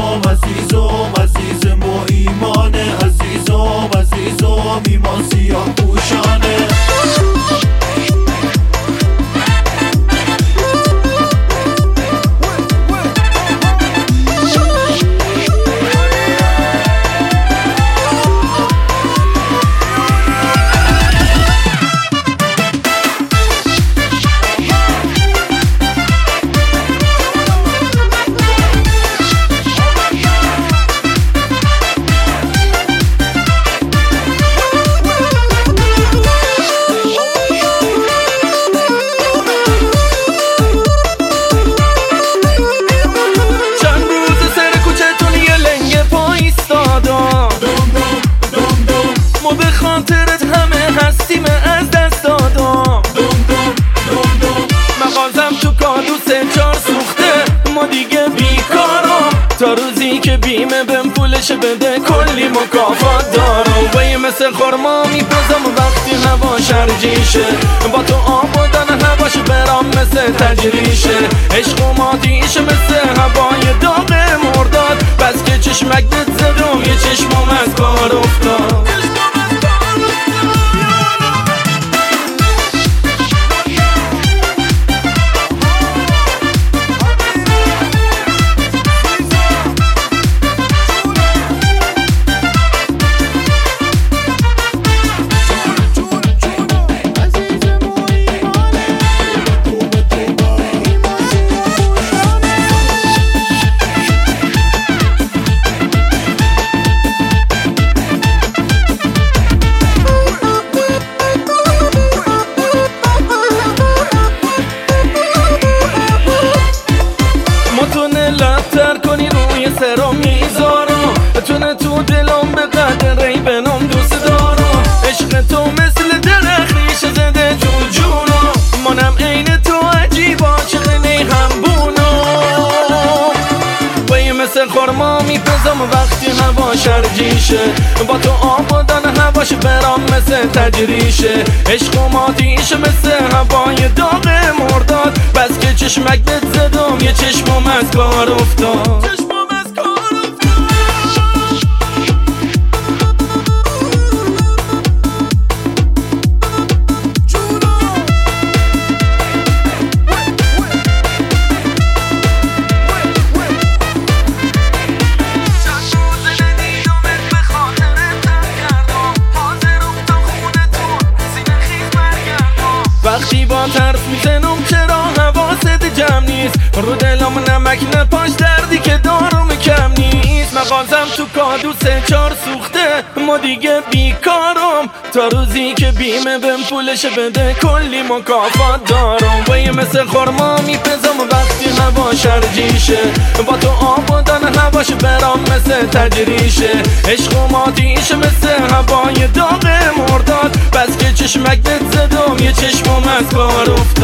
عزیزم عزیزم با ایمانه، عزیزم ایمان سیاه پوشانه. ما به خاطرت همه هستیم از دست دادم. مغازم تو کادو 3-4 سوخته، ما دیگه بیکارم. تا روزی که بیمه بهم پولش بده کلی مکافات دارم. وی مثل خورما میپزم وقتی هوا شرجیشه، با تو آبادن هواش برام مثل تجریشه. عشق و ماتیشه مثل هوای داغ مرداد، بس که چشمک دت زدم یه چشمم از کار افتاد. لبتر کنی روی سرم میذارم، تونه تو دلم به قدر ری بنام دوست دارم. عشق تو مثل درخت ریشه زده تو جونم، منم عین تو عجیب عاشق نیهمبونم. وی مثل خورما میپزم وقتی هوا شرجیشه، با تو آبادن هواش برام مثل تجریشه. عشق و ماتیشه مثل هوای داغ مرداد، بس که چشمک دت زدم یه چشمم از کار افتاد. وقتی با ترس میزنم چرا حواست جمع نیست، رو دلم نمک نپاش دردی که دارم کم نیست. مغازم تو کادو 3-4 سوخته، ما دیگه بیکارم. تا روزی که بیمه بهم پولش بده کلی مکافات دارم. وی مثل خورما میپزم وقتی هوا شرجیشه، با تو آبادن هواش برام مثل تجریشه. عشق و ماتیشه مثل هوای داغ مرداد، بس که چشمک دت زدم یه چشمم از کار افتاد.